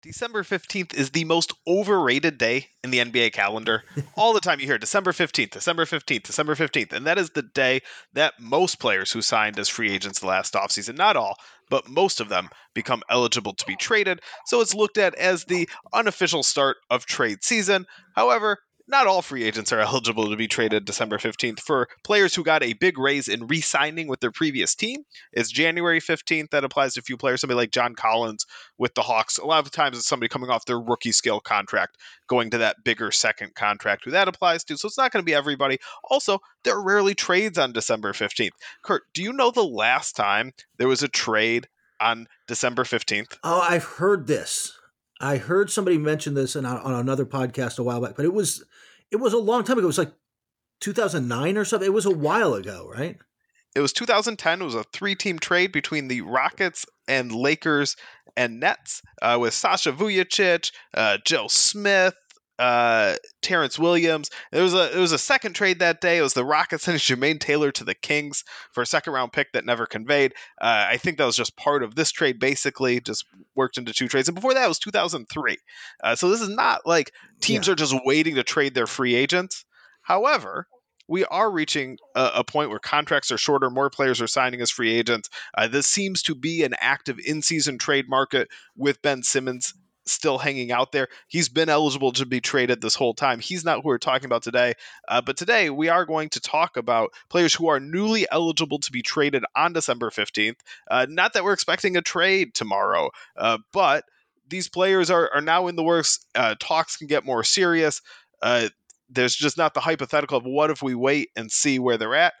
December 15th is the most overrated day in the NBA calendar. All the time you hear December 15th, December 15th, December 15th, and that is the day that most players who signed as free agents the last offseason, not all, but most of them, become eligible to be traded. So it's looked at as the unofficial start of trade season. However, not all free agents are eligible to be traded December 15th. For players who got a big raise in re signing with their previous team, it's January 15th. That applies to a few players, somebody like John Collins with the Hawks. A lot of times it's somebody coming off their rookie scale contract, going to that bigger second contract who that applies to. So it's not going to be everybody. Also, there are rarely trades on December 15th. Kurt, do you know the last time there was a trade on December 15th? Oh, I've heard this. I heard somebody mention this on another podcast a while back, but it was a long time ago. It was like 2009 or something. It was a while ago, right? It was 2010. It was a 3-team trade between the Rockets and Lakers and Nets with Sasha Vujacic, Joe Smith, Terrence Williams. It was a second trade that day. It was the Rockets sending Jermaine Taylor to the Kings for a second-round pick that never conveyed. I think that was just part of this trade, basically, just worked into 2 trades. And before that, it was 2003. So this is not like teams are just waiting to trade their free agents. However, we are reaching a point where contracts are shorter, more players are signing as free agents. This seems to be an active in-season trade market with Ben Simmons still hanging out there. He's been eligible to be traded this whole time. He's not who we're talking about today. But today we are going to talk about players who are newly eligible to be traded on December 15th. Not that we're expecting a trade tomorrow, but these players are now in the works. Talks can get more serious. There's just not the hypothetical of what if we wait and see where they're at.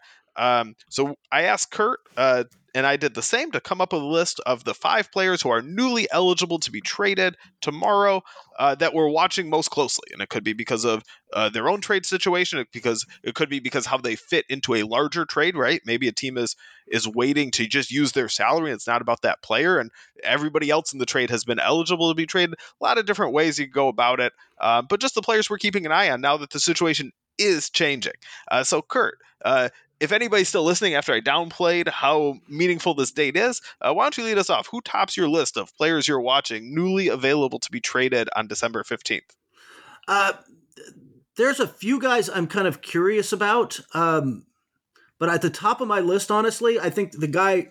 So I asked Kurt, and I did the same, to come up with a list of the 5 players who are newly eligible to be traded tomorrow that we're watching most closely. And it could be because of their own trade situation, it could be because how they fit into a larger trade, right? Maybe a team is waiting to just use their salary. It's not about that player, and everybody else in the trade has been eligible to be traded. A lot of different ways you can go about it. But just the players we're keeping an eye on now that the situation is changing. So Kurt, if anybody's still listening after I downplayed how meaningful this date is, why don't you lead us off? Who tops your list of players you're watching newly available to be traded on December 15th? There's a few guys I'm kind of curious about, but at the top of my list, honestly, I think the guy,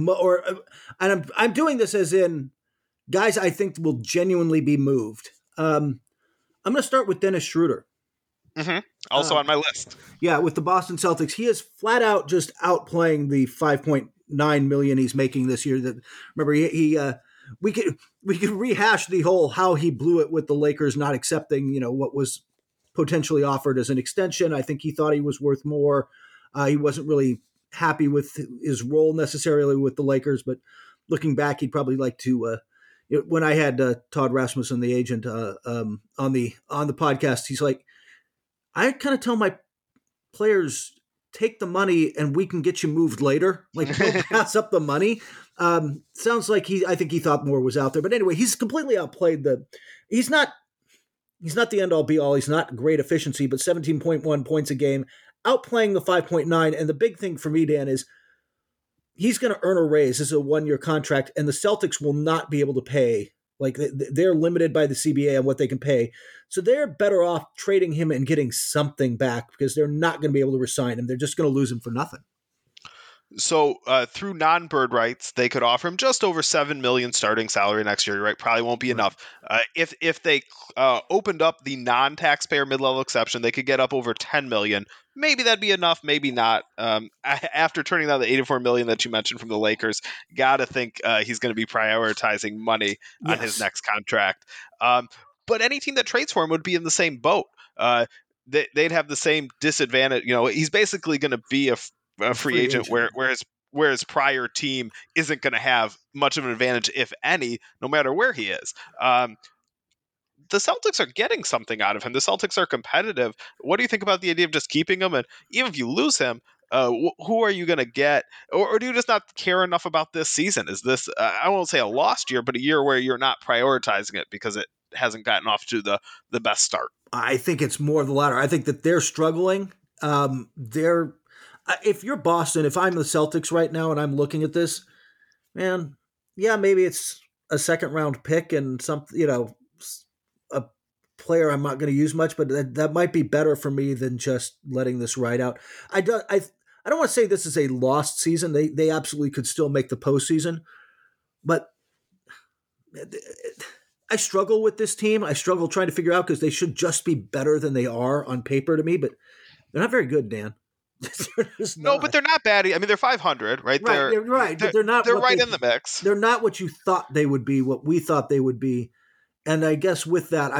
and I'm doing this as in guys I think will genuinely be moved. I'm going to start with Dennis Schroeder. Mm-hmm. Also on my list. Yeah, with the Boston Celtics, he is flat out just outplaying the $5.9 million he's making this year. That remember, we could rehash the whole how he blew it with the Lakers not accepting what was potentially offered as an extension. I think he thought he was worth more. He wasn't really happy with his role necessarily with the Lakers, but looking back, he'd probably like to. When I had Todd Rasmussen, the agent, on the podcast, he's like, I kind of tell my players, take the money and we can get you moved later. Like, don't pass up the money. Sounds like I think he thought more was out there. But anyway, he's completely outplayed he's not the end all be all. He's not great efficiency, but 17.1 points a game, outplaying the 5.9. And the big thing for me, Dan, is he's going to earn a raise. This is a 1-year contract, and the Celtics will not be able to pay. Like, they're limited by the CBA on what they can pay. So they're better off trading him and getting something back because they're not going to be able to resign him. They're just going to lose him for nothing. So through non-bird rights, they could offer him just over $7 million starting salary next year. Right, probably won't be enough. If they opened up the non-taxpayer mid-level exception, they could get up over $10 million. Maybe that'd be enough. Maybe not. After turning down the $84 million that you mentioned from the Lakers, gotta think he's going to be prioritizing money on his next contract. But any team that trades for him would be in the same boat. They'd have the same disadvantage. He's basically going to be a free agent where his prior team isn't going to have much of an advantage, if any, no matter where he is. The Celtics are getting something out of him. The Celtics are competitive. What do you think about the idea of just keeping him? And even if you lose him, who are you going to get? Or do you just not care enough about this season? Is this, I won't say a lost year, but a year where you're not prioritizing it because it hasn't gotten off to the best start? I think it's more the latter. I think that they're struggling. If you're Boston, if I'm the Celtics right now and I'm looking at this, man, yeah, maybe it's a second round pick and a player I'm not going to use much, but that might be better for me than just letting this ride out. I don't want to say this is a lost season. They absolutely could still make the postseason, but I struggle with this team. I struggle trying to figure out because they should just be better than they are on paper to me, but they're not very good, Dan. No, but they're not bad. I mean, they're 500, right? Right, right, but they're not. They're right in the mix. They're not what you thought they would be. What we thought they would be, and I guess with that,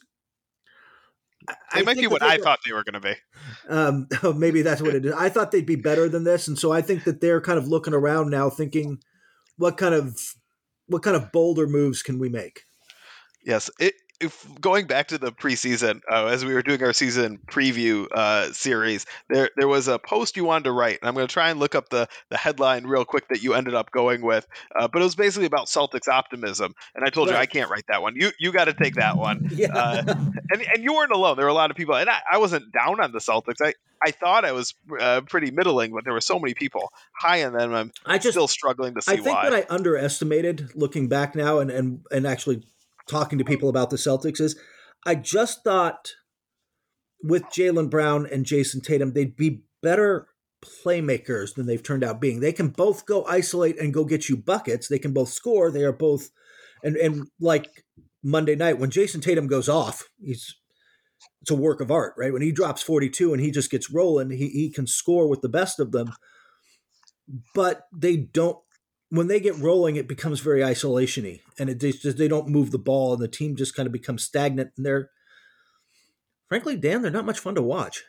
They might be what I thought they were going to be. Maybe that's what it is. I thought they'd be better than this, and so I think that they're kind of looking around now, thinking, what kind of bolder moves can we make? Yes. If going back to the preseason, as we were doing our season preview series, there was a post you wanted to write, and I'm going to try and look up the headline real quick that you ended up going with, but it was basically about Celtics optimism, and I told you I can't write that one. You got to take that one. Yeah. And you weren't alone. There were a lot of people, and I wasn't down on the Celtics. I thought I was pretty middling, but there were so many people high on them. I'm still struggling to see why. I think what I underestimated looking back now and actually talking to people about the Celtics is I just thought with Jaylen Brown and Jason Tatum, they'd be better playmakers than they've turned out being. They can both go isolate and go get you buckets. They can both score. They are both, and like Monday night when Jason Tatum goes off, it's a work of art, right? When he drops 42 and he just gets rolling, he can score with the best of them. But they don't. When they get rolling, it becomes very isolation-y, and they don't move the ball, and the team just kind of becomes stagnant. And they're, frankly, Dan, they're not much fun to watch.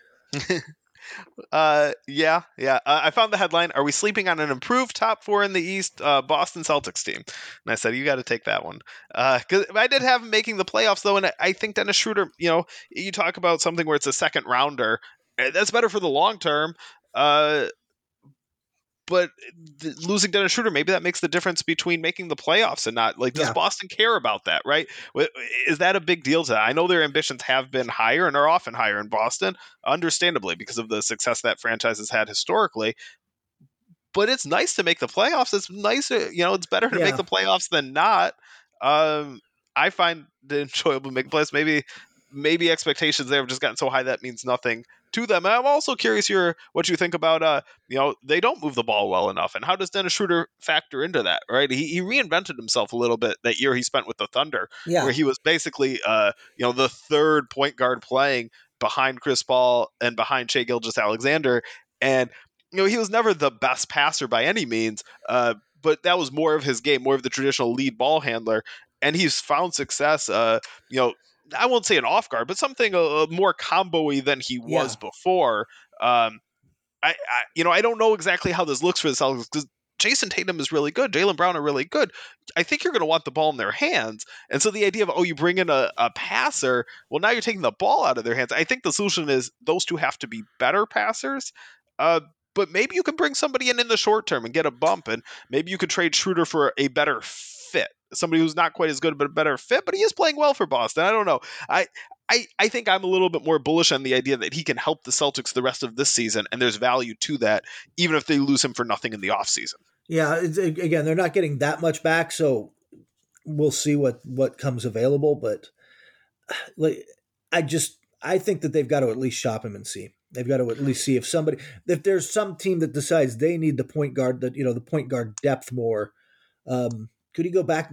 Yeah. I found the headline: "Are we sleeping on an improved top four in the East Boston Celtics team?" And I said, "You got to take that one." Because I did have him making the playoffs, though, and I think Dennis Schroeder. You talk about something where it's a second rounder. That's better for the long term. But losing Dennis Schroeder, maybe that makes the difference between making the playoffs and not. Like, does Boston care about that, right? Is that a big deal to that? I know their ambitions have been higher and are often higher in Boston, understandably, because of the success that franchise has had historically. But it's nice to make the playoffs. It's nicer, it's better to make the playoffs than not. I find it enjoyable to make the playoffs. Maybe expectations there have just gotten so high that means nothing to them. And I'm also curious what you think about they don't move the ball well enough, and how does Dennis Schroeder factor into that? Right, he reinvented himself a little bit that year he spent with the Thunder, where he was basically the third point guard playing behind Chris Paul and behind Shai Gilgeous-Alexander, and he was never the best passer by any means, but that was more of his game, more of the traditional lead ball handler, and he's found success. I won't say an off guard, but something more combo-y than he was before. I don't know exactly how this looks for the Celtics because Jason Tatum is really good. Jaylen Brown are really good. I think you're going to want the ball in their hands. And so the idea of, you bring in a passer, well, now you're taking the ball out of their hands. I think the solution is those two have to be better passers. But maybe you can bring somebody in the short term and get a bump, and maybe you could trade Schroeder for a better fit. Somebody who's not quite as good, but a better fit, but he is playing well for Boston. I don't know. I think I'm a little bit more bullish on the idea that he can help the Celtics the rest of this season, and there's value to that, even if they lose him for nothing in the offseason. Yeah, again, they're not getting that much back, so we'll see what comes available. But I think that they've got to at least shop him and see. They've got to at least see if there's some team that decides they need the point guard, the point guard depth more. Could he go back?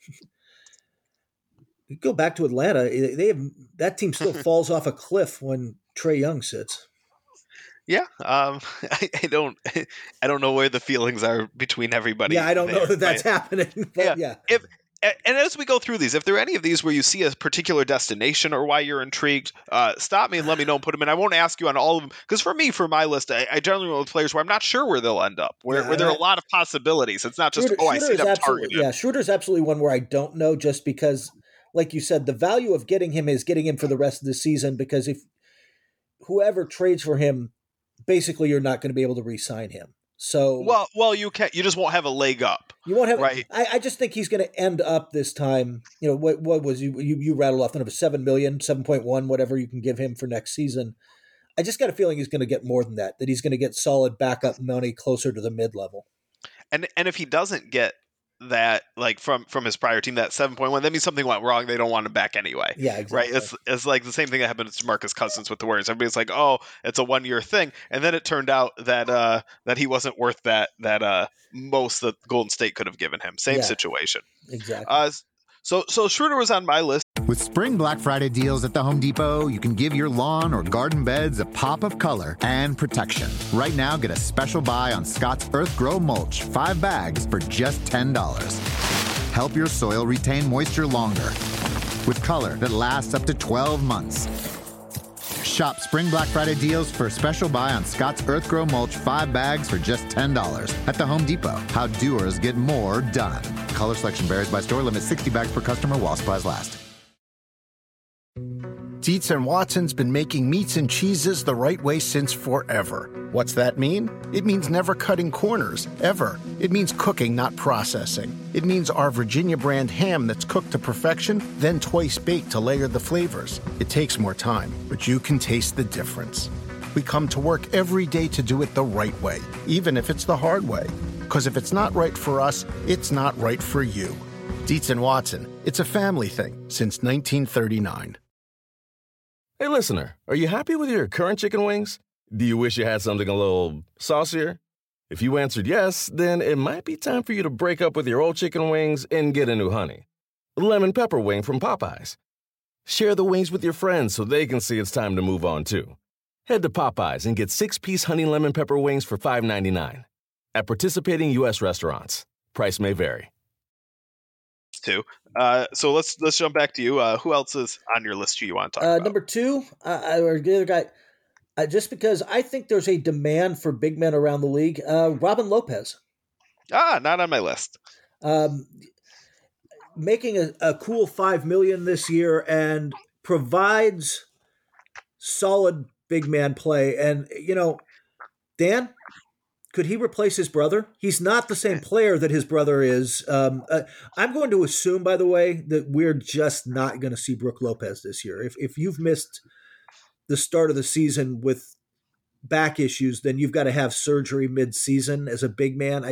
Go back to Atlanta. They have that team still falls off a cliff when Trae Young sits. Yeah, I don't know where the feelings are between everybody. Yeah, I don't know that that's happening. But yeah. And as we go through these, if there are any of these where you see a particular destination or why you're intrigued, stop me and let me know and put them in. I won't ask you on all of them because for my list, I generally go with players where I'm not sure where they'll end up, where there are a lot of possibilities. It's not just I see them targeted. Yeah, Schroeder's absolutely one where I don't know, just because, like you said, the value of getting him is getting him for the rest of the season. Because if whoever trades for him, basically you're not going to be able to re-sign him. So you can't. You just won't have a leg up. You won't have. Right. I just think he's going to end up this time. What was you rattled off of $7 million, 7.1, whatever you can give him for next season. I just got a feeling he's going to get more than that. That he's going to get solid backup money closer to the mid level. And if he doesn't get that like from his prior team, that 7.1, that means something went wrong. They don't want him back anyway. Yeah, exactly. Right. It's like the same thing that happened to Marcus Cousins with the Warriors. Everybody's like, oh, it's a 1 year thing. And then it turned out that that he wasn't worth that most that Golden State could have given him. Same situation. Exactly. So Schroeder was on my list. With Spring Black Friday deals at the Home Depot, you can give your lawn or garden beds a pop of color and protection. Right now, get a special buy on Scott's Earth Grow Mulch, 5 bags for just $10. Help your soil retain moisture longer with color that lasts up to 12 months. Shop Spring Black Friday deals for a special buy on Scott's Earth Grow Mulch, 5 bags for just $10 at the Home Depot. How doers get more done. Color selection varies by store. Limit 60 bags per customer while supplies last. Dietz and Watson's been making meats and cheeses the right way since forever. What's that mean? It means never cutting corners, ever. It means cooking, not processing. It means our Virginia brand ham that's cooked to perfection, then twice baked to layer the flavors. It takes more time, but you can taste the difference. We come to work every day to do it the right way, even if it's the hard way. Because if it's not right for us, it's not right for you. Dietz and Watson, it's a family thing since 1939. Hey, listener, are you happy with your current chicken wings? Do you wish you had something a little saucier? If you answered yes, then it might be time for you to break up with your old chicken wings and get a new honey. Lemon pepper wing from Popeyes. Share the wings with your friends so they can see it's time to move on, too. Head to Popeyes and get 6-piece honey lemon pepper wings for $5.99. At participating U.S. restaurants. Price may vary. Too. So let's jump back to you. Who else is on your list you want to talk about? Number 2, or the other guy, just because I think there's a demand for big men around the league, Robin Lopez. Not on my list. Making a cool $5 million this year and provides solid big man play. And, Dan, could he replace his brother? He's not the same player that his brother is. I'm going to assume, by the way, that we're just not going to see Brook Lopez this year. If you've missed the start of the season with back issues, then you've got to have surgery mid-season as a big man.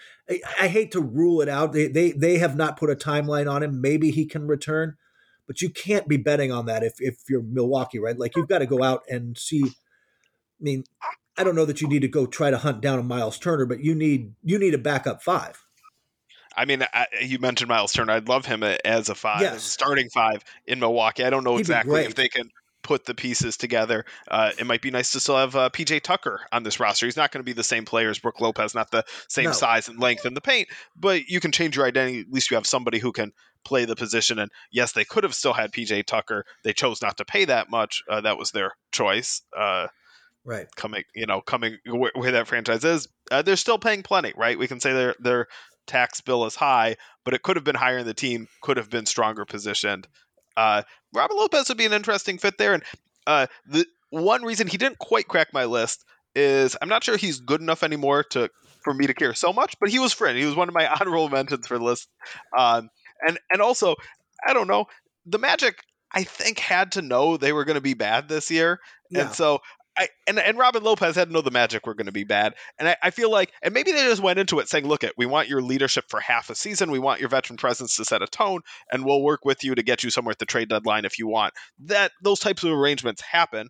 I hate to rule it out. They have not put a timeline on him. Maybe he can return, but you can't be betting on that if you're Milwaukee, right? Like, you've got to go out and see. I mean, I don't know that you need to go try to hunt down a Miles Turner, but you need a backup 5. I mean, you mentioned Miles Turner. I'd love him as a 5, yes. as a starting 5 in Milwaukee. I don't know He'd exactly if they can put the pieces together. It might be nice to still have PJ Tucker on this roster. He's not going to be the same player as Brook Lopez, not the same size and length in the paint, but you can change your identity. At least you have somebody who can play the position. And yes, they could have still had PJ Tucker. They chose not to pay that much. That was their choice. Right. Coming where that franchise is, they're still paying plenty, right? We can say their tax bill is high, but it could have been higher and the team could have been stronger positioned. Robin Lopez would be an interesting fit there. And the one reason he didn't quite crack my list is I'm not sure he's good enough anymore for me to care so much, but he was friend. He was one of my honorable mentions for the list. And also, I don't know, the Magic, I think, had to know they were going to be bad this year. Yeah. And so and Robin Lopez had to know the Magic were going to be bad. And I feel like, and maybe they just went into it saying, look, we want your leadership for half a season. We want your veteran presence to set a tone, and we'll work with you to get you somewhere at the trade deadline if you want. Those types of arrangements happen.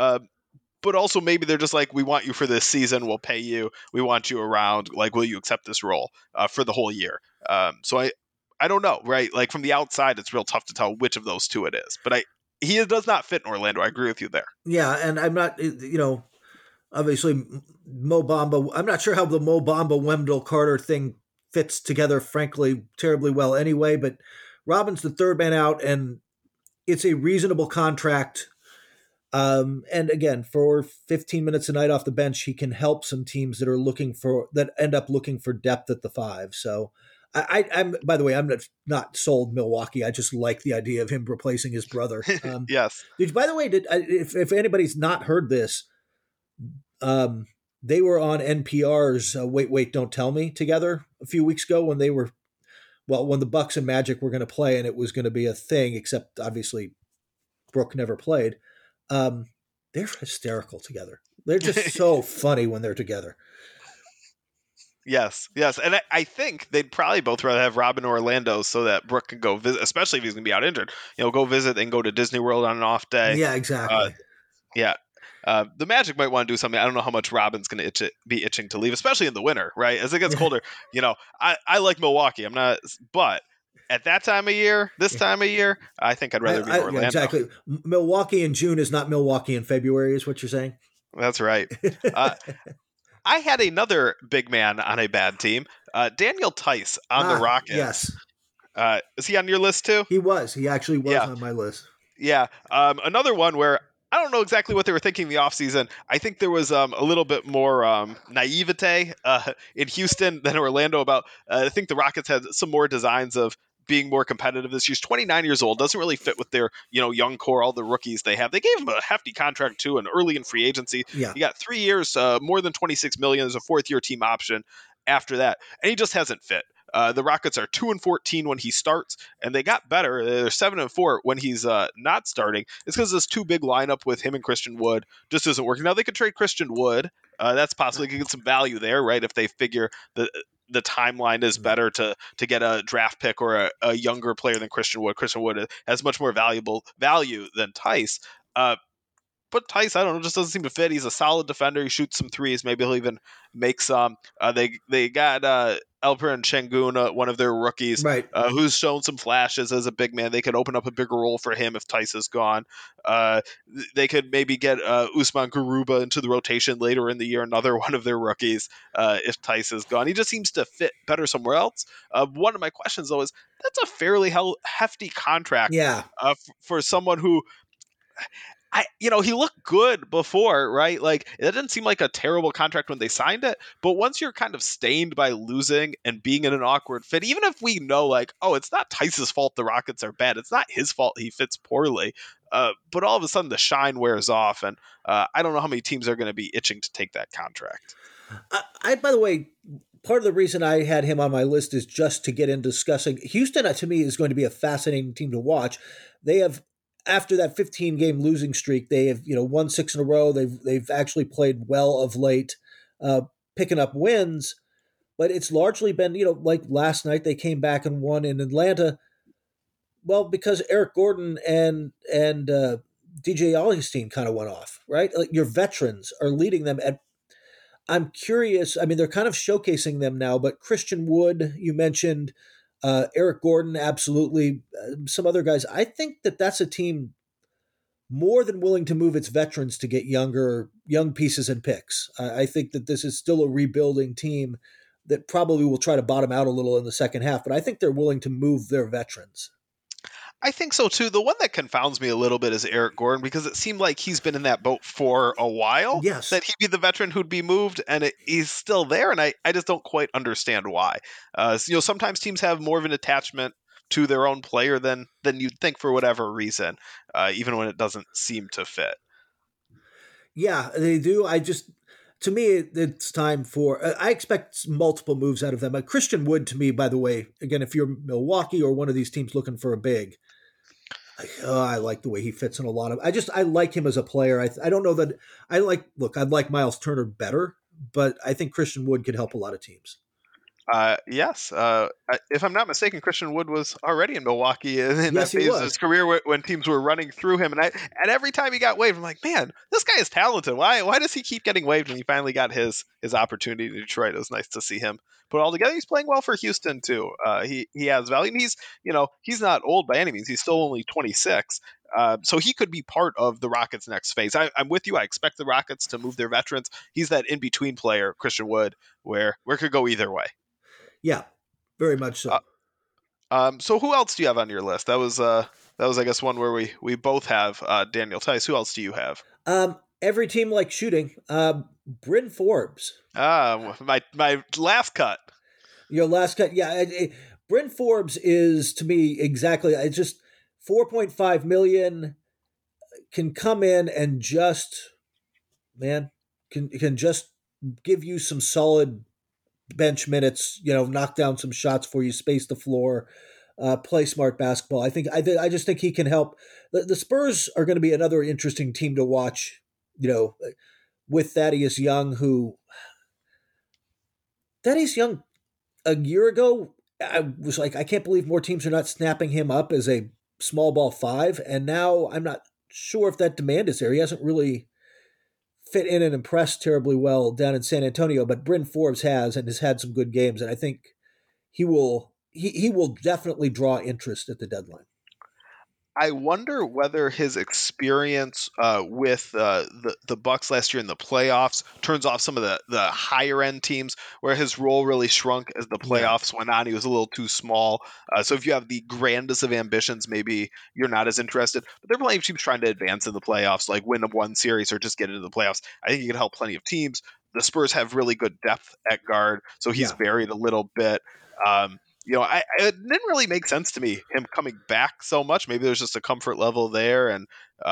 But also maybe they're just like, we want you for this season. We'll pay you. We want you around. Like, will you accept this role for the whole year? So I don't know, right? Like, from the outside, it's real tough to tell which of those two it is. But he does not fit in Orlando. I agree with you there. Yeah, and I'm not, obviously Mo Bamba. I'm not sure how the Mo Bamba Wendell Carter thing fits together, frankly, terribly well anyway. But Robin's the third man out, and it's a reasonable contract. And again, for 15 minutes a night off the bench, he can help some teams that end up looking for depth at the 5. So I'm, by the way, I'm not sold Milwaukee. I just like the idea of him replacing his brother. Yes. By the way, if anybody's not heard this, they were on NPR's Wait, Don't Tell Me together a few weeks ago when the Bucks and Magic were going to play, and it was going to be a thing, except obviously Brook never played. They're hysterical together. They're just so funny when they're together. Yes, and I think they'd probably both rather have Robin or Orlando so that Brooke can go visit, especially if he's going to be out injured. Go visit and go to Disney World on an off day. Yeah, exactly. Yeah. The Magic might want to do something. I don't know how much Robin's going to be itching to leave, especially in the winter, right? As it gets colder, I like Milwaukee. I'm not, but at that time of year, I think I'd rather be in Orlando. Yeah, exactly. Milwaukee in June is not Milwaukee in February, is what you're saying? That's right. I had another big man on a bad team, Daniel Tice on the Rockets. Yes. Is he on your list too? He was. He actually was on my list. Yeah. Another one where I don't know exactly what they were thinking in the offseason. I think there was a little bit more naivete in Houston than Orlando about. I think the Rockets had some more designs of being more competitive this year. He's 29 years old, doesn't really fit with their young core, all the rookies they have. They gave him a hefty contract too, and early in free agency. Yeah. He got 3 years, more than $26 million. There's a 4th-year team option after that, and he just hasn't fit. The Rockets are 2-14 when he starts, and they got better. They're 7-4 when he's not starting. It's because this too big lineup with him and Christian Wood just isn't working. Now they could trade Christian Wood. That's possible. They could get some value there, right? If they figure the timeline is better to get a draft pick or a younger player than Christian Wood. Christian Wood has much more value than Tice. But Tice, I don't know, just doesn't seem to fit. He's a solid defender. He shoots some threes. Maybe he'll even make some. They got Alperen Sengun, one of their rookies, right, who's shown some flashes as a big man. They could open up a bigger role for him if Tice is gone. They could maybe get Usman Garuba into the rotation later in the year, another one of their rookies, if Tice is gone. He just seems to fit better somewhere else. One of my questions, though, is that's a fairly hefty contract for someone who – he looked good before, right? Like, it didn't seem like a terrible contract when they signed it, but once you're kind of stained by losing and being in an awkward fit, even if we know, like, oh, it's not Tice's fault the Rockets are bad, it's not his fault he fits poorly, but all of a sudden the shine wears off, and I don't know how many teams are going to be itching to take that contract. By the way, part of the reason I had him on my list is just to get in discussing. Houston, to me, is going to be a fascinating team to watch. They have, after that 15-game losing streak, they have won 6 in a row. They've actually played well of late, picking up wins, but it's largely been like last night they came back and won in Atlanta. Well, because Eric Gordon and DJ Augustin kind of went off, right? Like, your veterans are leading them. I'm curious. I mean, they're kind of showcasing them now, but Christian Wood, you mentioned. Eric Gordon, absolutely. Some other guys. I think that's a team more than willing to move its veterans to get young pieces and picks. I think that this is still a rebuilding team that probably will try to bottom out a little in the second half, but I think they're willing to move their veterans. I think so too. The one that confounds me a little bit is Eric Gordon, because it seemed like he's been in that boat for a while. Yes. That he'd be the veteran who'd be moved, and he's still there, and I just don't quite understand why. Sometimes teams have more of an attachment to their own player than you'd think for whatever reason, even when it doesn't seem to fit. Yeah, they do. To me, it's time for. I expect multiple moves out of them. Christian Wood, to me, by the way, again, if you're Milwaukee or one of these teams looking for a big, I like the way he fits in a lot of. I like him as a player. I don't know that I like. Look, I'd like Miles Turner better, but I think Christian Wood could help a lot of teams. Yes. If I'm not mistaken, Christian Wood was already in Milwaukee in that Yes, phase of his career when teams were running through him. And every time he got waived, I'm like, man, this guy is talented. Why does he keep getting waived when he finally got his opportunity in Detroit? It was nice to see him put it all together. He's playing well for Houston, too. He has value. And he's not old by any means. He's still only 26. So he could be part of the Rockets' next phase. I'm with you. I expect the Rockets to move their veterans. He's that in-between player, Christian Wood, where it could go either way. Yeah, very much so. So who else do you have on your list? That was I guess one where we both have Daniel Tice. Who else do you have? Every team likes shooting. Bryn Forbes. My last cut. Your last cut, yeah. Bryn Forbes is, to me, exactly. It's just $4.5 million, can come in and just can just give you some solid bench minutes, knock down some shots for you, space the floor, play smart basketball. I just think he can help. The Spurs are going to be another interesting team to watch, with Thaddeus Young, who Thaddeus Young, a year ago, I was like, I can't believe more teams are not snapping him up as a small ball 5. And now I'm not sure if that demand is there. He hasn't really fit in and impressed terribly well down in San Antonio, but Bryn Forbes has and has had some good games. And I think he will definitely draw interest at the deadline. I wonder whether his experience with the Bucks last year in the playoffs turns off some of the higher end teams where his role really shrunk as the playoffs went on. He was a little too small. So if you have the grandest of ambitions, maybe you're not as interested. But there are plenty of teams trying to advance in the playoffs, like win one series or just get into the playoffs. I think he could help plenty of teams. The Spurs have really good depth at guard, so he's buried a little bit. It didn't really make sense to me, him coming back so much. Maybe there's just a comfort level there, and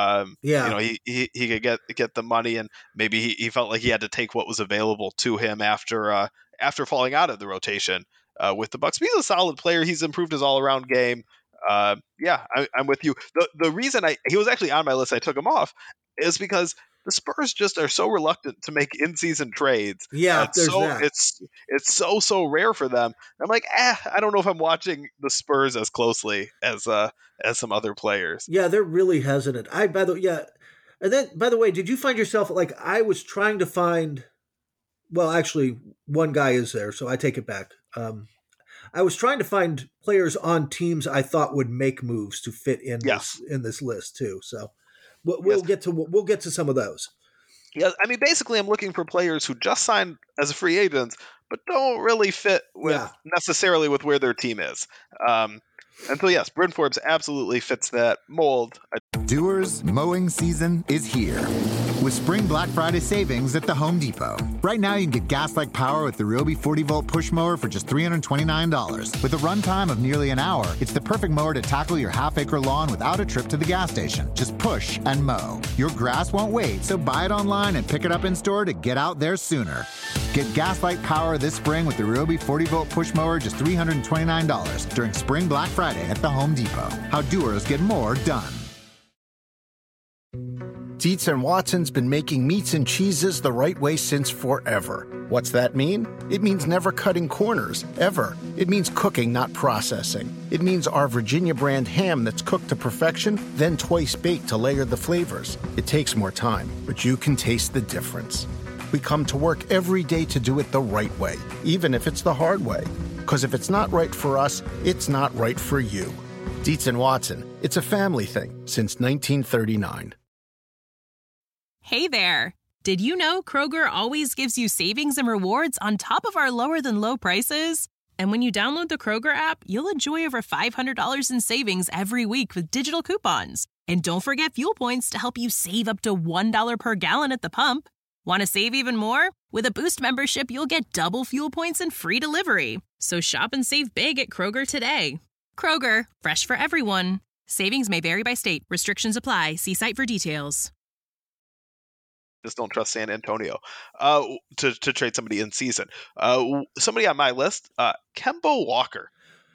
he could get the money, and maybe he felt like he had to take what was available to him after falling out of the rotation with the Bucks. But he's a solid player. He's improved his all around game. I'm with you. The reason he was actually on my list, I took him off, is because the Spurs just are so reluctant to make in-season trades. Yeah, it's so rare for them. I'm like, I don't know if I'm watching the Spurs as closely as some other players. Yeah, they're really hesitant. And then, by the way, did you find yourself like I was trying to find? Well, actually, one guy is there, so I take it back. I was trying to find players on teams I thought would make moves to fit in this list too. So we'll get to some of those. Yeah, I mean, basically, I'm looking for players who just signed as free agents, but don't really fit necessarily with where their team is. And so, yes, Bryn Forbes absolutely fits that mold. Doers, mowing season is here. With Spring Black Friday savings at the Home Depot. Right now, you can get gas-like power with the Ryobi 40-volt push mower for just $329. With a runtime of nearly an hour, it's the perfect mower to tackle your half-acre lawn without a trip to the gas station. Just push and mow. Your grass won't wait, so buy it online and pick it up in-store to get out there sooner. Get gas-like power this spring with the Ryobi 40-volt push mower just $329 during Spring Black Friday at the Home Depot. How doers get more done. Dietz and Watson's been making meats and cheeses the right way since forever. What's that mean? It means never cutting corners, ever. It means cooking, not processing. It means our Virginia brand ham that's cooked to perfection, then twice baked to layer the flavors. It takes more time, but you can taste the difference. We come to work every day to do it the right way, even if it's the hard way. Because if it's not right for us, it's not right for you. Dietz and Watson, it's a family thing since 1939. Hey there! Did you know Kroger always gives you savings and rewards on top of our lower-than-low prices? And when you download the Kroger app, you'll enjoy over $500 in savings every week with digital coupons. And don't forget fuel points to help you save up to $1 per gallon at the pump. Want to save even more? With a Boost membership, you'll get double fuel points and free delivery. So shop and save big at Kroger today. Kroger, fresh for everyone. Savings may vary by state. Restrictions apply. See site for details. Just don't trust San Antonio to trade somebody in season. Somebody on my list, Kemba Walker.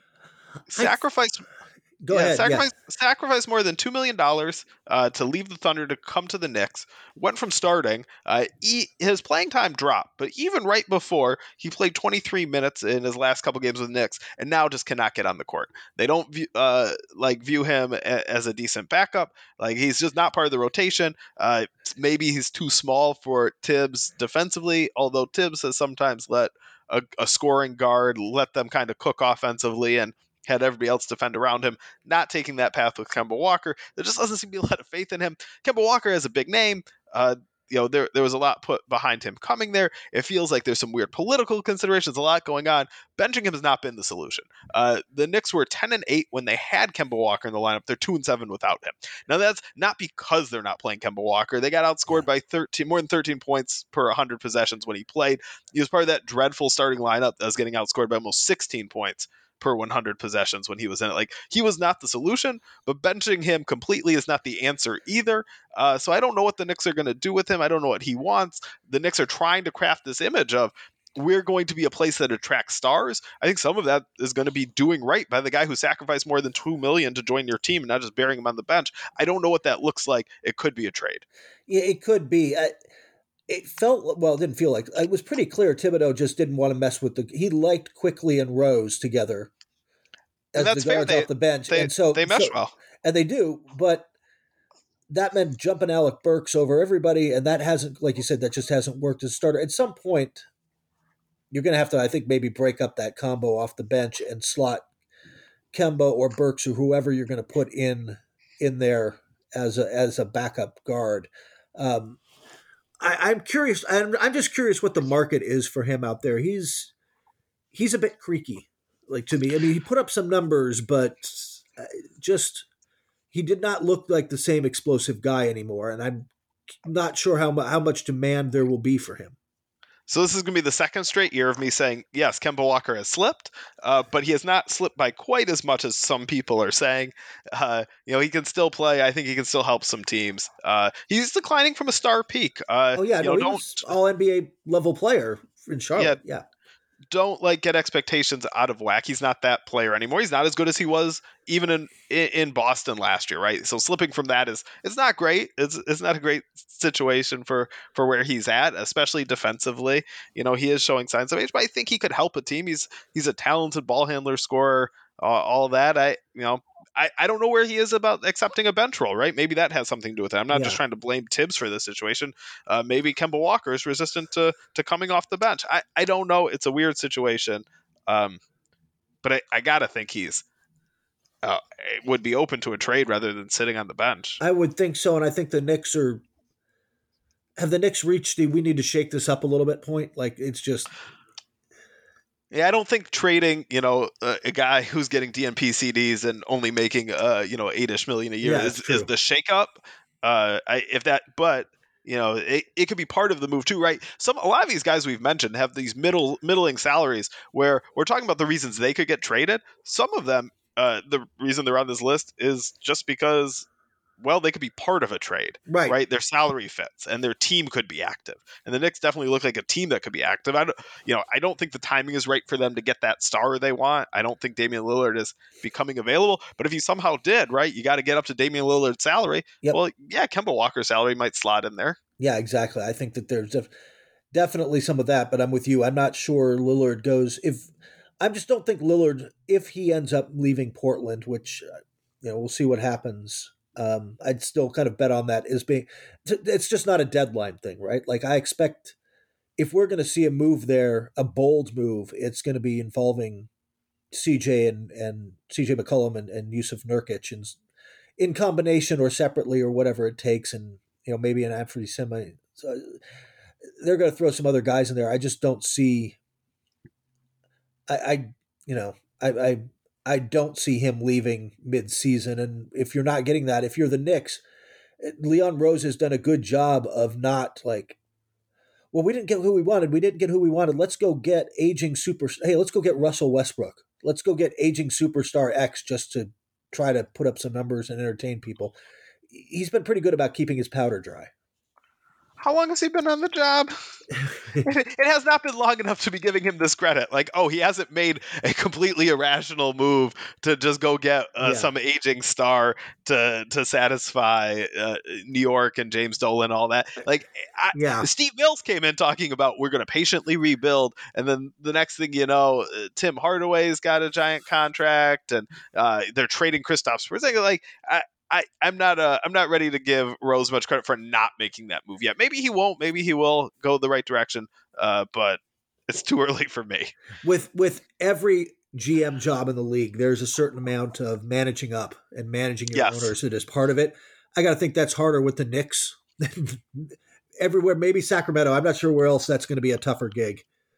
Sacrificed more than $2 million to leave the Thunder to come to the Knicks. Went from starting. His playing time dropped, but even right before, he played 23 minutes in his last couple games with the Knicks, and now just cannot get on the court. They don't view him as a decent backup. Like, he's just not part of the rotation. Maybe he's too small for Tibbs defensively, although Tibbs has sometimes let a scoring guard let them kind of cook offensively and had everybody else defend around him. Not taking that path with Kemba Walker. There just doesn't seem to be a lot of faith in him. Kemba Walker has a big name. There was a lot put behind him coming there. It feels like there's some weird political considerations, a lot going on. Benching him has not been the solution. The Knicks were 10-8 when they had Kemba Walker in the lineup. They're 2-7 without him. Now, that's not because they're not playing Kemba Walker. They got outscored by more than 13 points per 100 possessions when he played. He was part of that dreadful starting lineup that was getting outscored by almost 16 points per 100 possessions when he was in it. Like, he was not the solution, but benching him completely is not the answer either. So I don't know what the Knicks are going to do with him. I don't know what he wants. The Knicks are trying to craft this image of, we're going to be a place that attracts stars. I think some of that is going to be doing right by the guy who sacrificed more than $2 million to join your team and not just burying him on the bench. I don't know what that looks like. It could be a trade. Yeah, it could be. it felt, well, it didn't feel like, it was pretty clear Thibodeau just didn't want to mess with he liked Quickly and Rose together And as the that's fair. guards off the bench. They And so, mesh well. and they do, but that meant jumping Alec Burks over everybody. And that hasn't, like you said, that just hasn't worked as a starter. At some point, you're going to have to, I think, maybe break up that combo off the bench and slot Kemba or Burks or whoever you're going to put in there as a backup guard. I'm curious. I'm just curious what the market is for him out there. He's a bit creaky, like, to me. I mean, he put up some numbers, but just he did not look like the same explosive guy anymore. And I'm not sure how much demand there will be for him. So this is going to be the second straight year of me saying, yes, Kemba Walker has slipped, but he has not slipped by quite as much as some people are saying. He can still play. I think he can still help some teams. He's declining from a star peak. He was all NBA level player in Charlotte. Yeah. Don't get expectations out of whack. He's not that player anymore. He's not as good as he was even in Boston last year, right? So slipping from that it's not great. It's not a great situation for where he's at, especially defensively. He is showing signs of age, but I think he could help a team. He's a talented ball handler, scorer, all that. I don't know where he is about accepting a bench role, right? Maybe that has something to do with it. I'm not just trying to blame Tibbs for this situation. Maybe Kemba Walker is resistant to coming off the bench. I don't know. It's a weird situation. But I got to think he's would be open to a trade rather than sitting on the bench. I would think so. And I think the Knicks have the Knicks reached the we need to shake this up a little bit point? Like, it's just... Yeah, I don't think trading, a guy who's getting DNP CDs and only making, $8-ish million a year is the shakeup. It could be part of the move too, right? A lot of these guys we've mentioned have these middling salaries where we're talking about the reasons they could get traded. Some of them, the reason they're on this list is just because, well, they could be part of a trade, right? Their salary fits and their team could be active. And the Knicks definitely look like a team that could be active. I don't think the timing is right for them to get that star they want. I don't think Damian Lillard is becoming available, but if you somehow did, right, you got to get up to Damian Lillard's salary. Yep. Well, yeah, Kemba Walker's salary might slot in there. Yeah, exactly. I think that there's definitely some of that, but I'm with you. I'm not sure Lillard goes I just don't think Lillard, if he ends up leaving Portland, which, we'll see what happens. I'd still kind of bet on that as being, it's just not a deadline thing, right? Like, I expect if we're going to see a move there, a bold move, it's going to be involving CJ and CJ McCollum and Yusuf Nurkic in combination or separately or whatever it takes. And, maybe an Anthony Semi. So they're going to throw some other guys in there. I just don't see, I don't see him leaving mid-season. And if you're not getting that, if you're the Knicks, Leon Rose has done a good job of not like, well, we didn't get who we wanted. We didn't get who we wanted. Let's go get aging Hey, let's go get Russell Westbrook. Let's go get aging superstar X just to try to put up some numbers and entertain people. He's been pretty good about keeping his powder dry. How long has he been on the job? It has not been long enough to be giving him this credit. Like, he hasn't made a completely irrational move to just go get some aging star to satisfy New York and James Dolan, all that. Like, Steve Mills came in talking about we're going to patiently rebuild, and then the next thing you know, Tim Hardaway's got a giant contract, and they're trading Kristaps Porzingis. Like, I'm not ready to give Rose much credit for not making that move yet. Maybe he won't. Maybe he will go the right direction. But it's too early for me. With every GM job in the league, there's a certain amount of managing up and managing your owners that is part of it. I got to think that's harder with the Knicks everywhere. Maybe Sacramento. I'm not sure where else that's going to be a tougher gig.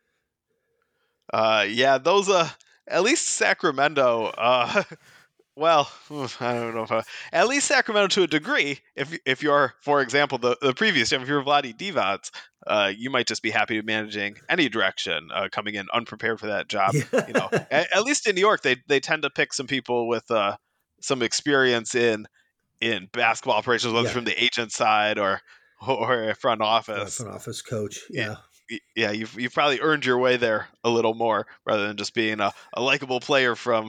Those at least Sacramento. Well, I don't know if at least Sacramento to a degree. If you're, for example, the previous time, if you're Vlade Divac, you might just be happy managing any direction, coming in unprepared for that job. Yeah. At least in New York, they tend to pick some people with some experience in basketball operations, whether from the agent side or front office. Front office coach, yeah. You've probably earned your way there a little more rather than just being a likable player from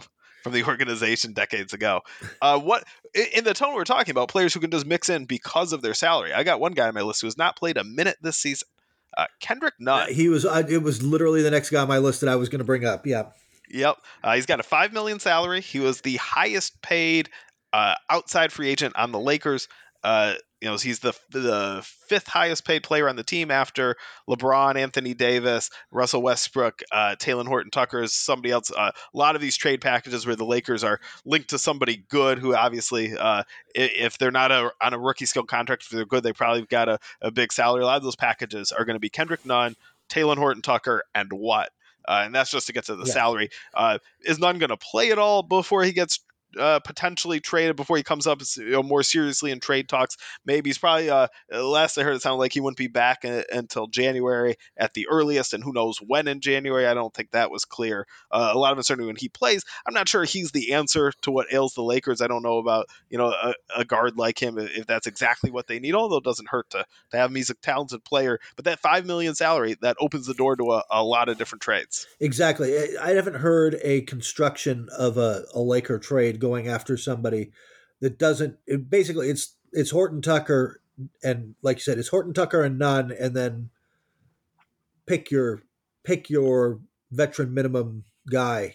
from the organization decades ago. What in the tone we're talking about, players who can just mix in because of their salary. I got one guy on my list who has not played a minute this season. Kendrick Nunn. He was. It was literally the next guy on my list that I was going to bring up. Yeah. Yep. He's got a $5 million salary. He was the highest paid outside free agent on the Lakers. He's the fifth highest paid player on the team after LeBron, Anthony Davis, Russell Westbrook, Talen Horton-Tucker is somebody else. A lot of these trade packages where the Lakers are linked to somebody good who obviously, if they're not on a rookie skill contract, if they're good, they probably got a big salary. A lot of those packages are going to be Kendrick Nunn, Talen Horton-Tucker, and what? And that's just to get to the salary. Is Nunn going to play at all before he gets potentially traded, before he comes up more seriously in trade talks? Maybe. He's probably last I heard it sounded like he wouldn't be back until January at the earliest, and who knows when in January. I don't think that was clear. A lot of uncertainty when he plays. I'm not sure he's the answer to what ails the Lakers. I don't know about a guard like him, if that's exactly what they need, although it doesn't hurt to have him. He's a talented player, but that $5 million salary, that opens the door to a lot of different trades. Exactly. I haven't heard a construction of a Laker trade going after somebody that doesn't. Basically, it's Horton-Tucker, and like you said, it's Horton-Tucker and Nunn, and then pick your veteran minimum guy.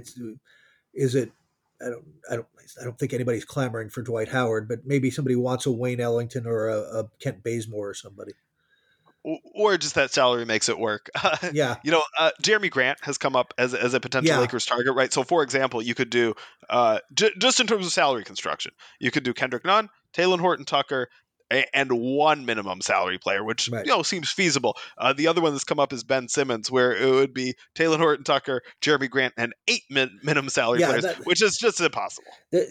I don't think anybody's clamoring for Dwight Howard, but maybe somebody wants a Wayne Ellington or a Kent Bazemore or somebody. Or just that salary makes it work. Yeah. Jeremy Grant has come up as a potential Lakers target, right? So, for example, you could do, just in terms of salary construction, you could do Kendrick Nunn, Talen Horton-Tucker, and one minimum salary player, which seems feasible. The other one that's come up is Ben Simmons, where it would be Talen Horton-Tucker, Jeremy Grant, and 8 minimum salary players, which is just impossible.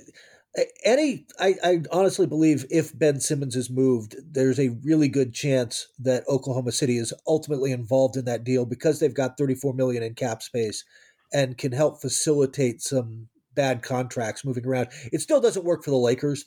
I honestly believe if Ben Simmons is moved, there's a really good chance that Oklahoma City is ultimately involved in that deal because they've got $34 million in cap space and can help facilitate some bad contracts moving around. It still doesn't work for the Lakers.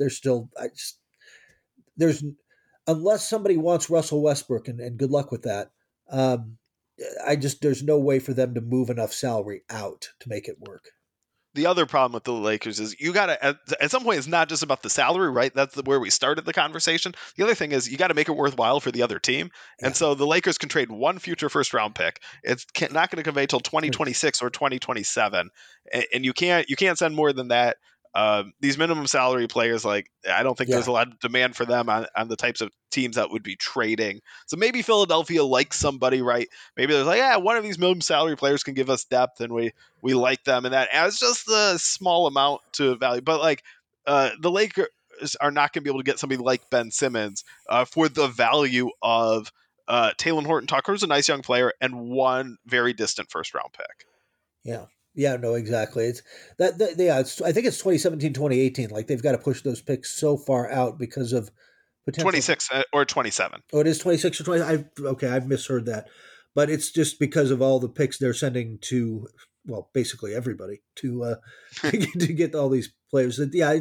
Unless somebody wants Russell Westbrook, and good luck with that. There's no way for them to move enough salary out to make it work. The other problem with the Lakers is you got to, at some point, it's not just about the salary, right? That's where we started the conversation. The other thing is you got to make it worthwhile for the other team. Yeah. And so the Lakers can trade one future first round pick. It's not going to convey till 2026 or 2027. And you can't send more than that. These minimum salary players, I don't think there's a lot of demand for them on the types of teams that would be trading. So maybe Philadelphia likes somebody, right? Maybe there's one of these minimum salary players can give us depth and we like them, and that adds just a small amount to value. But the Lakers are not going to be able to get somebody like Ben Simmons for the value of Talen Horton-Tucker, who's a nice young player, and one very distant first round pick. Yeah. Yeah, no, exactly. It's I think it's 2017, 2018. They've got to push those picks so far out because of potential 26 or 27. Oh, it is 26 or 20. I've misheard that, but it's just because of all the picks they're sending to, basically everybody to get all these players. Yeah,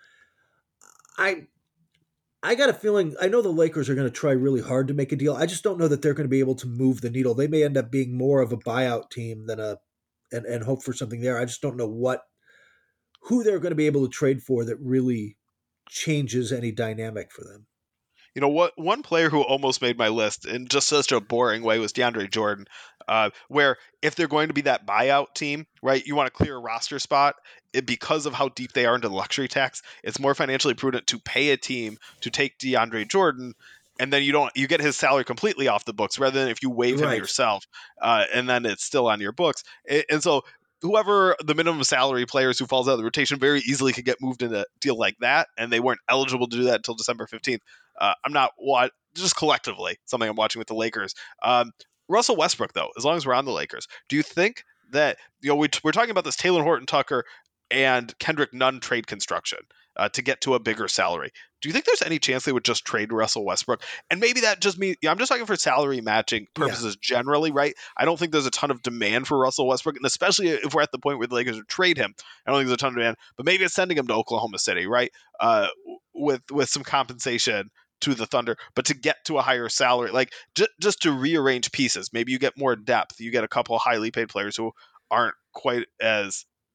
I got a feeling. I know the Lakers are going to try really hard to make a deal. I just don't know that they're going to be able to move the needle. They may end up being more of a buyout team than and hope for something there. I just don't know who they're going to be able to trade for that really changes any dynamic for them. One player who almost made my list in just such a boring way was DeAndre Jordan, where if they're going to be that buyout team, right, you want to clear a roster spot because of how deep they are into the luxury tax. It's more financially prudent to pay a team to take DeAndre Jordan, and then you get his salary completely off the books rather than if you waive him yourself, and then it's still on your books. And so whoever the minimum salary players who falls out of the rotation very easily could get moved in a deal like that, and they weren't eligible to do that until December 15th. Just collectively, something I'm watching with the Lakers. Russell Westbrook, though, as long as we're on the Lakers, do you think that, we're talking about this Talen Horton-Tucker and Kendrick Nunn trade construction to get to a bigger salary? Do you think there's any chance they would just trade Russell Westbrook? And maybe that just means, I'm just talking for salary matching purposes generally, right? I don't think there's a ton of demand for Russell Westbrook, and especially if we're at the point where the Lakers would trade him, I don't think there's a ton of demand, but maybe it's sending him to Oklahoma City, right? With some compensation to the Thunder, but to get to a higher salary, just to rearrange pieces. Maybe you get more depth. You get a couple of highly paid players who aren't quite as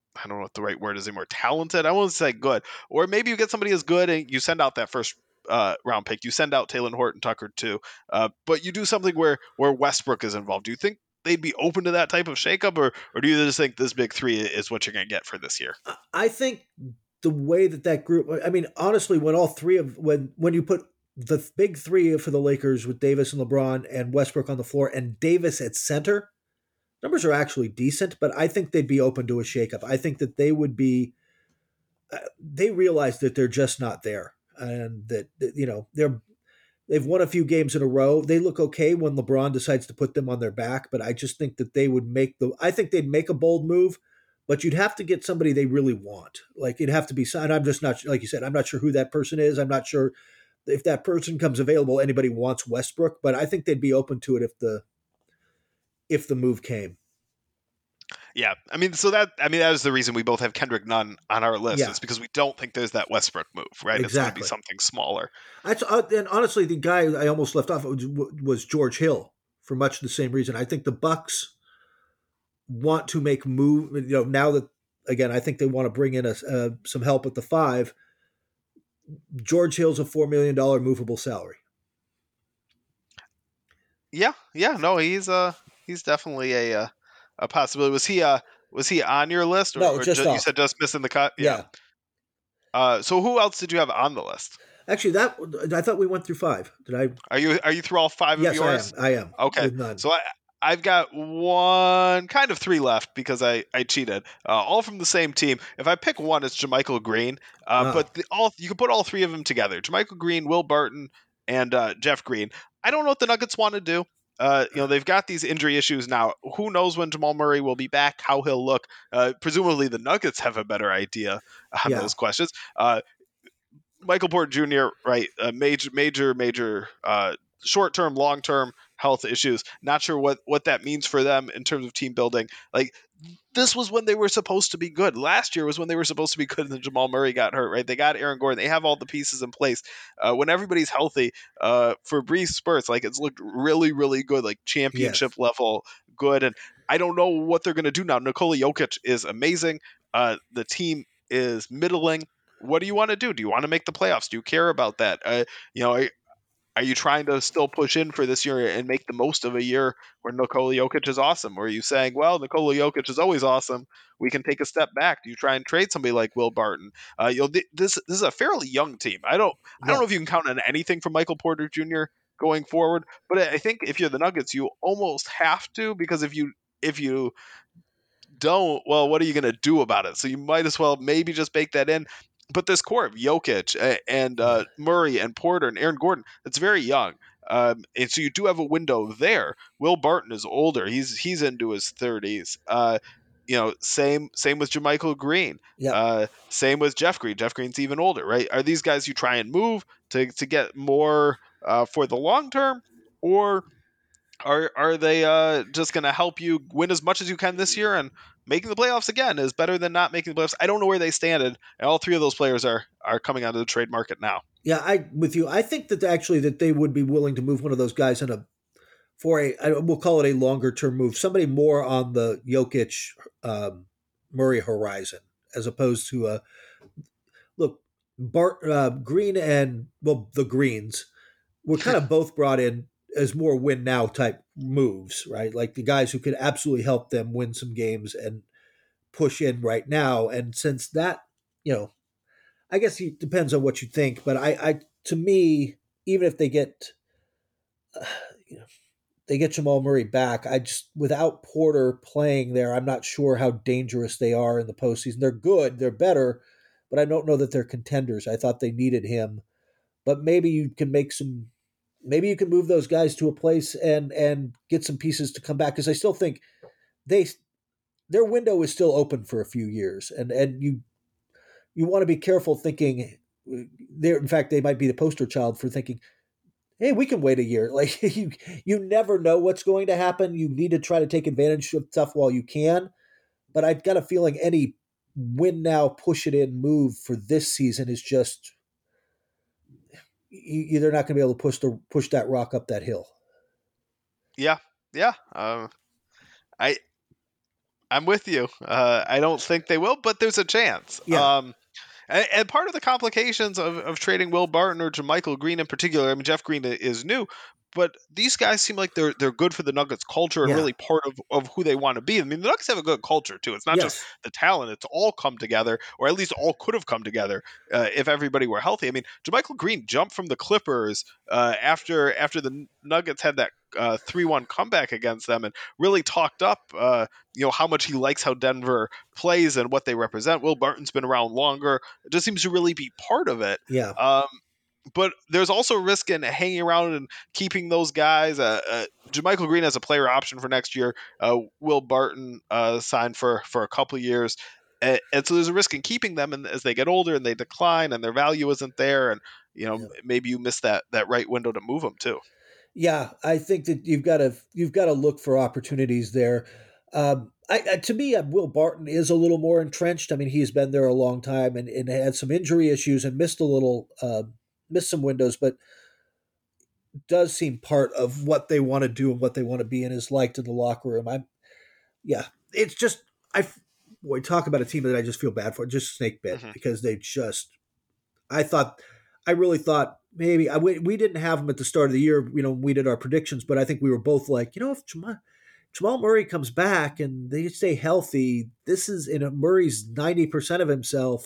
I don't know what the right word is anymore, talented. I won't say good. Or maybe you get somebody as good and you send out that first round pick. You send out Taylor Horton Tucker too. But you do something where Westbrook is involved. Do you think they'd be open to that type of shakeup, or do you just think this big three is what you're going to get for this year? I think the way that group, I mean, honestly, when all three of, when you put the big three for the Lakers with Davis and LeBron and Westbrook on the floor and Davis at center, numbers are actually decent, but I think they'd be open to a shakeup. I think that they would be, they realize that they're just not there, and that they've won a few games in a row. They look okay when LeBron decides to put them on their back, but I just think that they would I think they'd make a bold move, but you'd have to get somebody they really want. Like, it'd have to be signed. I'm just not, like you said, I'm not sure who that person is. I'm not sure if that person comes available, anybody wants Westbrook, but I think they'd be open to it if the move came. Yeah, that is the reason we both have Kendrick Nunn on our list. Yeah. It's because we don't think there's that Westbrook move, right? Exactly. It's going to be something smaller. And honestly, the guy I almost left off was George Hill for much the same reason. I think the Bucks want to make move. Now that, again, I think they want to bring in some help at the 5. George Hill's a $4 million movable salary. Yeah, no, he's definitely a possibility. Was he on your list, or, no, or just you said just missing the cut? Yeah. So who else did you have on the list? Actually, I thought we went through 5. Did I? Are you through all 5 of yours? Yes, I am. Okay, With none. so I've got one, kind of 3 left because I cheated. All from the same team. If I pick one, it's JaMychal Green. But you can put all 3 of them together: JaMychal Green, Will Barton, and Jeff Green. I don't know what the Nuggets want to do. They've got these injury issues now. Who knows when Jamal Murray will be back, how he'll look. Presumably the Nuggets have a better idea on those questions. Michael Porter Jr., right? Major short-term, long-term health issues. Not sure what that means for them in terms of team building. Like, this was when they were supposed to be good. Last year was when they were supposed to be good, and then Jamal Murray got hurt, right? They got Aaron Gordon. They have all the pieces in place. When everybody's healthy, for brief spurts, like, it's looked really, really good, like championship level good. And I don't know what they're going to do now. Nikola Jokic is amazing. The team is middling. What do you want to do? Do you want to make the playoffs? Do you care about that? Are you trying to still push in for this year and make the most of a year where Nikola Jokic is awesome? Or are you saying, well, Nikola Jokic is always awesome, we can take a step back? Do you try and trade somebody like Will Barton? This is a fairly young team. I don't know if you can count on anything from Michael Porter Jr. going forward, but I think if you're the Nuggets, you almost have to, because if you don't, well, what are you going to do about it? So you might as well maybe just bake that in. But this core of Jokic and Murray and Porter and Aaron Gordon, it's very young. And so you do have a window there. Will Barton is older. He's into his 30s. Same with JaMychal Green. Same with Jeff Green. Jeff Green's even older, right? Are these guys you try and move to get more for the long term, or are they just going to help you win as much as you can this year, and making the playoffs again is better than not making the playoffs? I don't know where they stand, and all 3 of those players are coming onto the trade market now. Yeah, with you. I think that actually that they would be willing to move one of those guys we'll call it a longer term move, somebody more on the Jokic Murray horizon, as opposed to Green and the Greens were kind of both brought in as more win now type moves, right? Like the guys who could absolutely help them win some games and push in right now. And since that, I guess it depends on what you think, but to me, even if they get, they get Jamal Murray back, without Porter playing there, I'm not sure how dangerous they are in the postseason. They're good, they're better, but I don't know that they're contenders. I thought they needed him, but maybe you can move those guys to a place and get some pieces to come back, because I still think their window is still open for a few years, and you want to be careful thinking in fact, they might be the poster child for thinking, hey, we can wait a year. Like, you never know what's going to happen. You need to try to take advantage of stuff while you can. But I've got a feeling any win now, push it in move for this season is just, they're not going to be able to push that rock up that hill. Yeah. I'm with you. I don't think they will, but there's a chance. Yeah. And part of the complications of trading Will Barton or JaMychal Green in particular, I mean, Jeff Green is new, but these guys seem like they're good for the Nuggets culture and Yeah. really part of who they want to be. I mean, the Nuggets have a good culture too. It's not just Yes. the talent; it's all come together, or at least all could have come together if everybody were healthy. I mean, JaMychal Green jumped from the Clippers after the Nuggets had that 3-1 comeback against them, and really talked up how much he likes how Denver plays and what they represent. Will Barton's been around longer. It just seems to really be part of it. Yeah. But there's also risk in hanging around and keeping those guys. JaMychal Green has a player option for next year. Will Barton signed for a couple of years. And so there's a risk in keeping them, and as they get older and they decline and their value isn't there, and maybe you miss that right window to move them too. Yeah, I think that you've got to look for opportunities there. To me, Will Barton is a little more entrenched. I mean, he's been there a long time and had some injury issues and missed some windows, but does seem part of what they want to do and what they want to be and is liked in the locker room. It's just talk about a team that I just feel bad for, just snake bit because I really thought maybe we didn't have them at the start of the year. We did our predictions, but I think we were both like, if Jamal Murray comes back and they stay healthy, this is Murray's 90% of himself.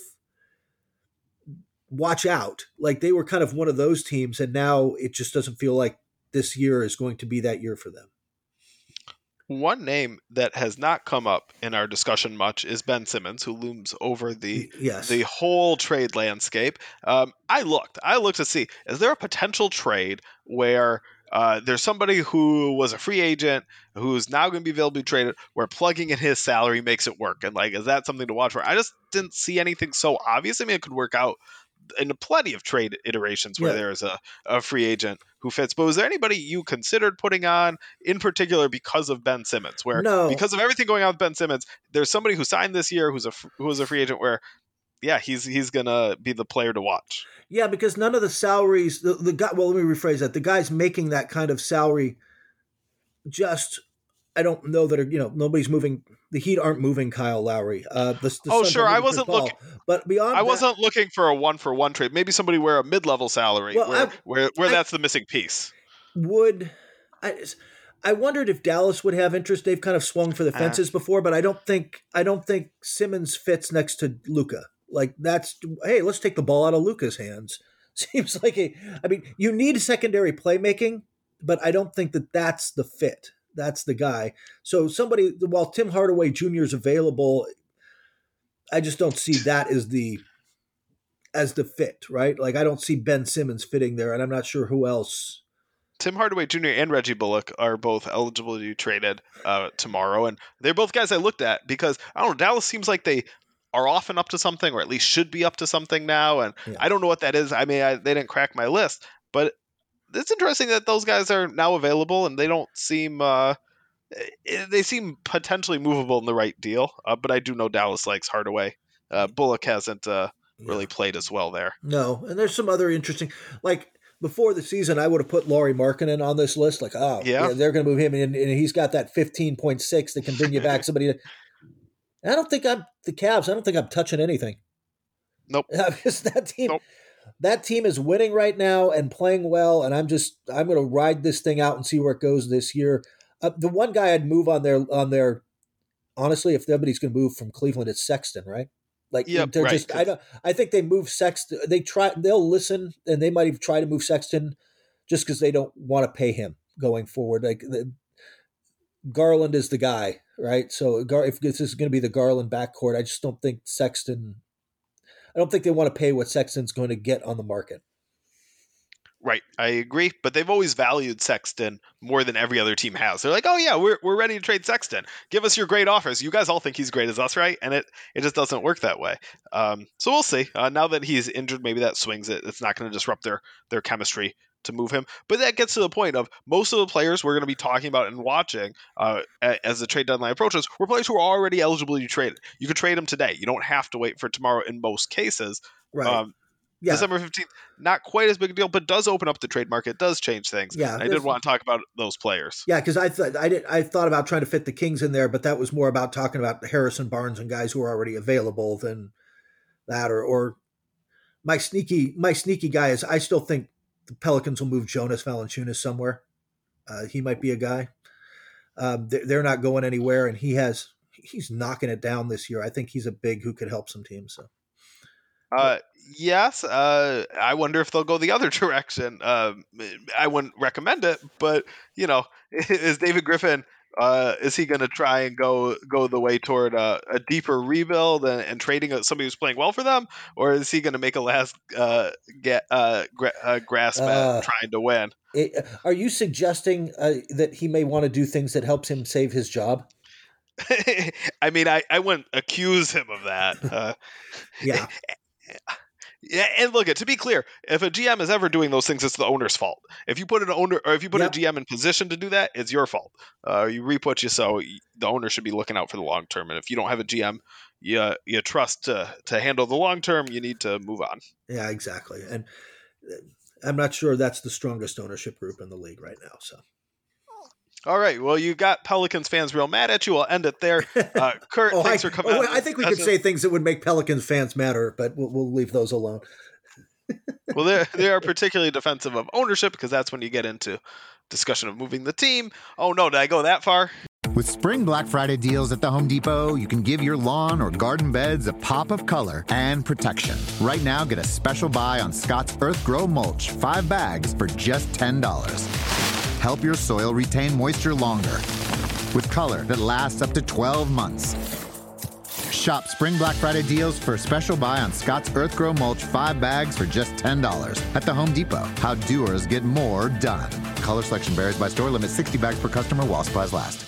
Watch out. Like they were kind of one of those teams, and now it just doesn't feel like this year is going to be that year for them. One name that has not come up in our discussion much is Ben Simmons, who looms over the whole trade landscape. I looked to see, is there a potential trade where there's somebody who was a free agent who's now going to be available to be traded, where plugging in his salary makes it work? And is that something to watch for? I just didn't see anything so obvious. I mean, it could work out in plenty of trade iterations where there's a free agent who fits. But was there anybody you considered putting on in particular because of Ben Simmons? Because of everything going on with Ben Simmons, there's somebody who signed this year who was a free agent where, he's gonna be the player to watch. Yeah, because none of the salaries, the guy. Well, let me rephrase that. The guys making that kind of salary, I don't know that nobody's moving. The Heat aren't moving Kyle Lowry. I wasn't looking. But beyond, I wasn't looking for a 1-for-1 trade. Maybe somebody where a mid-level salary, where that's the missing piece. I wondered if Dallas would have interest. They've kind of swung for the fences before, but I don't think Simmons fits next to Luka. Let's take the ball out of Luka's hands. Seems like you need secondary playmaking, but I don't think that's the fit. That's the guy. So while Tim Hardaway Jr. is available, I just don't see that as the fit, right? I don't see Ben Simmons fitting there, and I'm not sure who else. Tim Hardaway Jr. and Reggie Bullock are both eligible to be traded tomorrow, and they're both guys I looked at because, I don't know, Dallas seems like they are often up to something, or at least should be up to something now, and I don't know what that is. I mean, they didn't crack my list, but it's interesting that those guys are now available, and they don't seem they seem potentially movable in the right deal. But I do know Dallas likes Hardaway. Bullock hasn't really played as well there. No, and there's some other interesting, before the season, I would have put Lauri Markkanen on this list. They're going to move him, and he's got that 15.6 that can bring you back somebody. I don't think I'm touching anything. Nope. Because that team is winning right now and playing well, and I'm going to ride this thing out and see where it goes this year. The one guy I'd move on their honestly, if anybody's going to move from Cleveland, it's Sexton, right? I think they move Sexton. They'll listen, and they might even try to move Sexton just because they don't want to pay him going forward. Garland is the guy, right? So if this is going to be the Garland backcourt, I just don't think Sexton. I don't think they want to pay what Sexton's going to get on the market. Right, I agree, but they've always valued Sexton more than every other team has. They're like, oh yeah, we're ready to trade Sexton. Give us your great offers. You guys all think he's great as us, right? And it just doesn't work that way. So we'll see. Now that he's injured, maybe that swings it. It's not going to disrupt their chemistry to move him. But that gets to the point of most of the players we're going to be talking about and watching as the trade deadline approaches were players who are already eligible to be traded. You can trade them today. You don't have to wait for tomorrow in most cases. Right. December 15th, not quite as big a deal, but does open up the trade market, does change things. Yeah, I did want to talk about those players. Yeah, because I thought about trying to fit the Kings in there, but that was more about talking about Harrison Barnes and guys who are already available than that. Or my sneaky guy is, I still think the Pelicans will move Jonas Valanciunas somewhere. He might be a guy. They're not going anywhere, and he's knocking it down this year. I think he's a big who could help some teams. So. Yes, I wonder if they'll go the other direction. I wouldn't recommend it, but is David Griffin? Is he going to try and go the way toward a deeper rebuild and trading somebody who's playing well for them, or is he going to make a last grasp at trying to win? Are you suggesting that he may want to do things that helps him save his job? I mean, I wouldn't accuse him of that. Yeah. Yeah, and look, to be clear, if a GM is ever doing those things, it's the owner's fault. If you put an owner, or if you put a GM in position to do that, it's your fault. You reap what you sow. The owner should be looking out for the long term. And if you don't have a GM, you trust to handle the long term, you need to move on. Yeah, exactly. And I'm not sure that's the strongest ownership group in the league right now. So. All right. Well, you got Pelicans fans real mad at you. We'll end it there. Kurt, thanks for coming on. I think we could say things that would make Pelicans fans madder, but we'll leave those alone. Well, they are particularly defensive of ownership because that's when you get into discussion of moving the team. Oh, no, did I go that far? With Spring Black Friday deals at the Home Depot, you can give your lawn or garden beds a pop of color and protection. Right now, get a special buy on Scott's Earth Grow Mulch, 5 bags for just $10. Help your soil retain moisture longer with color that lasts up to 12 months. Shop Spring Black Friday deals for a special buy on Scott's Earth Grow Mulch 5 bags for just $10 at the Home Depot. How doers get more done. Color selection varies by store. Limit 60 bags per customer while supplies last.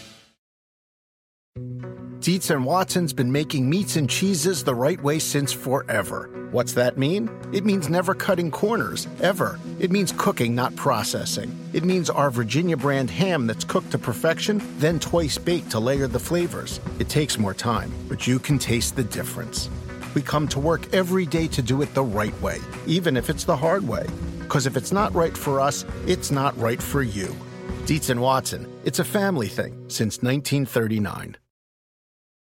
Dietz & Watson's been making meats and cheeses the right way since forever. What's that mean? It means never cutting corners, ever. It means cooking, not processing. It means our Virginia brand ham that's cooked to perfection, then twice baked to layer the flavors. It takes more time, but you can taste the difference. We come to work every day to do it the right way, even if it's the hard way. Because if it's not right for us, it's not right for you. Dietz & Watson, it's a family thing since 1939.